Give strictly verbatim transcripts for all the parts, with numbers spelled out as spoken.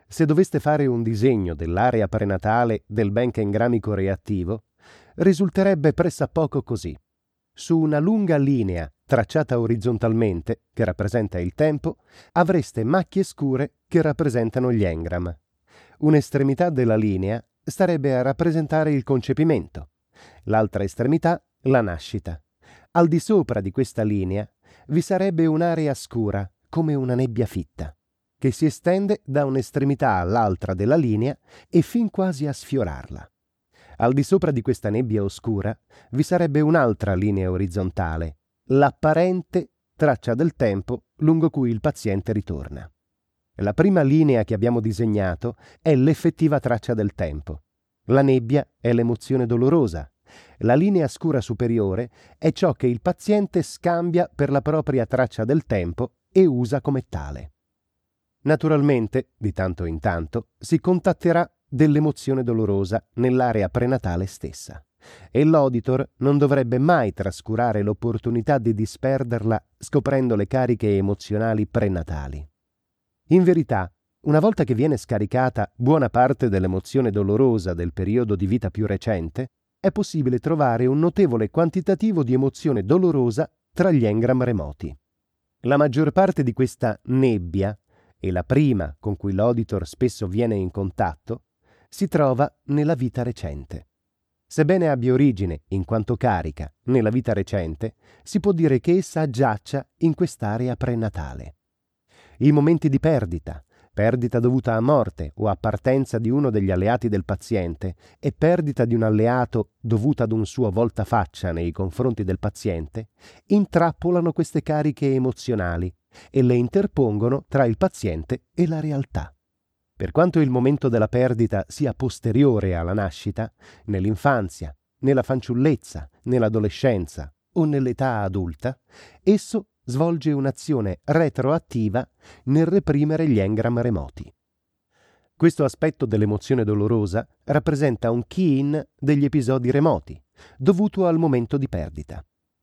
Se doveste fare un disegno dell'area prenatale del benche engramico reattivo, risulterebbe pressappoco così. Su una lunga linea tracciata orizzontalmente, che rappresenta il tempo, avreste macchie scure che rappresentano gli engram. Un'estremità della linea starebbe a rappresentare il concepimento, l'altra estremità la nascita. Al di sopra di questa linea vi sarebbe un'area scura, come una nebbia fitta, che si estende da un'estremità all'altra della linea e fin quasi a sfiorarla. Al di sopra di questa nebbia oscura vi sarebbe un'altra linea orizzontale, l'apparente traccia del tempo lungo cui il paziente ritorna. La prima linea che abbiamo disegnato è l'effettiva traccia del tempo. La nebbia è l'emozione dolorosa. La linea scura superiore è ciò che il paziente scambia per la propria traccia del tempo e usa come tale. Naturalmente, di tanto in tanto, si contatterà dell'emozione dolorosa nell'area prenatale stessa e l'auditor non dovrebbe mai trascurare l'opportunità di disperderla scoprendo le cariche emozionali prenatali. In verità, una volta che viene scaricata buona parte dell'emozione dolorosa del periodo di vita più recente, è possibile trovare un notevole quantitativo di emozione dolorosa tra gli engram remoti. La maggior parte di questa nebbia, e la prima con cui l'auditor spesso viene in contatto, si trova nella vita recente. Sebbene abbia origine, in quanto carica, nella vita recente, si può dire che essa giaccia in quest'area prenatale. I momenti di perdita, perdita dovuta a morte o a partenza di uno degli alleati del paziente e perdita di un alleato dovuta ad un suo voltafaccia nei confronti del paziente, intrappolano queste cariche emozionali e le interpongono tra il paziente e la realtà. Per quanto il momento della perdita sia posteriore alla nascita, nell'infanzia, nella fanciullezza, nell'adolescenza o nell'età adulta, esso svolge un'azione retroattiva nel reprimere gli engram remoti. Questo aspetto dell'emozione dolorosa rappresenta un key-in degli episodi remoti, dovuto al momento di perdita.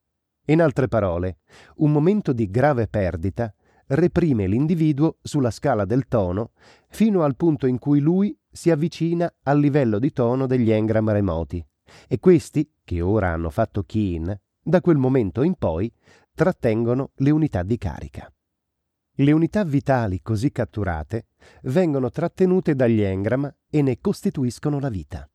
In altre parole, un momento di grave perdita reprime l'individuo sulla scala del tono fino al punto in cui lui si avvicina al livello di tono degli engram remoti e questi, che ora hanno fatto key-in, da quel momento in poi trattengono le unità di carica. Le unità vitali così catturate vengono trattenute dagli engram e ne costituiscono la vita.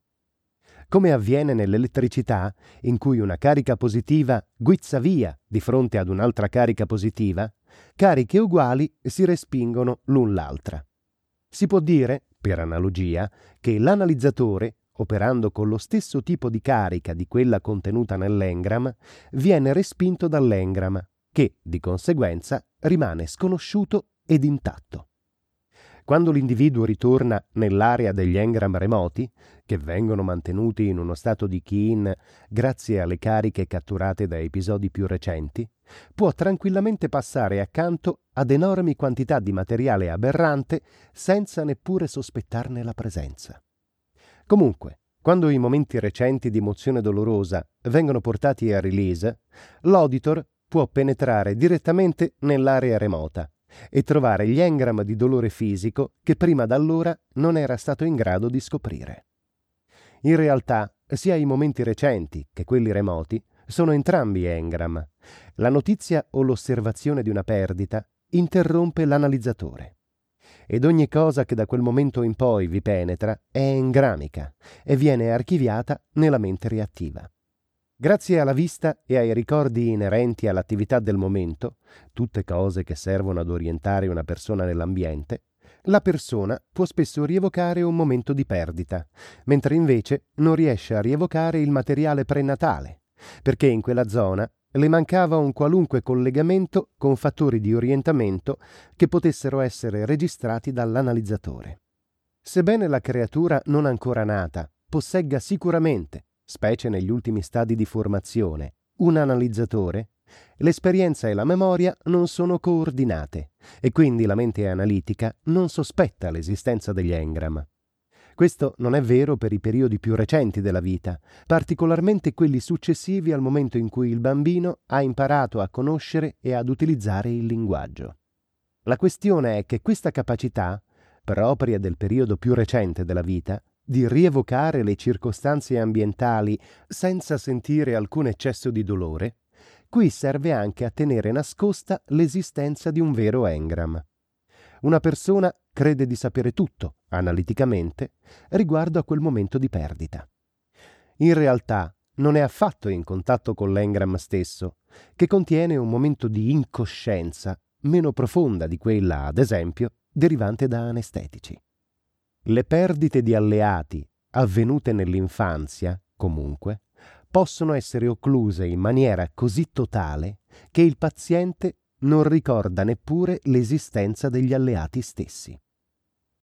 Come avviene nell'elettricità, in cui una carica positiva guizza via di fronte ad un'altra carica positiva, cariche uguali si respingono l'un l'altra. Si può dire, per analogia, che l'analizzatore, operando con lo stesso tipo di carica di quella contenuta nell'engram, viene respinto dall'engram, che, di conseguenza, rimane sconosciuto ed intatto. Quando l'individuo ritorna nell'area degli engram remoti, che vengono mantenuti in uno stato di key-in grazie alle cariche catturate da episodi più recenti, può tranquillamente passare accanto ad enormi quantità di materiale aberrante senza neppure sospettarne la presenza. Comunque, quando i momenti recenti di emozione dolorosa vengono portati a release, l'auditor può penetrare direttamente nell'area remota e trovare gli engram di dolore fisico che prima d'allora non era stato in grado di scoprire. In realtà, sia i momenti recenti che quelli remoti sono entrambi engram. La notizia o l'osservazione di una perdita interrompe l'analizzatore. Ed ogni cosa che da quel momento in poi vi penetra è engramica e viene archiviata nella mente reattiva. Grazie alla vista e ai ricordi inerenti all'attività del momento, tutte cose che servono ad orientare una persona nell'ambiente, la persona può spesso rievocare un momento di perdita, mentre invece non riesce a rievocare il materiale prenatale, perché in quella zona le mancava un qualunque collegamento con fattori di orientamento che potessero essere registrati dall'analizzatore. Sebbene la creatura non ancora nata possegga sicuramente, specie negli ultimi stadi di formazione, un analizzatore, l'esperienza e la memoria non sono coordinate e quindi la mente analitica non sospetta l'esistenza degli engram. Questo non è vero per i periodi più recenti della vita, particolarmente quelli successivi al momento in cui il bambino ha imparato a conoscere e ad utilizzare il linguaggio. La questione è che questa capacità propria del periodo più recente della vita, di rievocare le circostanze ambientali senza sentire alcun eccesso di dolore, qui serve anche a tenere nascosta l'esistenza di un vero engram. Una persona crede di sapere tutto, analiticamente, riguardo a quel momento di perdita. In realtà non è affatto in contatto con l'engram stesso, che contiene un momento di incoscienza meno profonda di quella, ad esempio, derivante da anestetici. Le perdite di alleati avvenute nell'infanzia, comunque, possono essere occluse in maniera così totale che il paziente non ricorda neppure l'esistenza degli alleati stessi.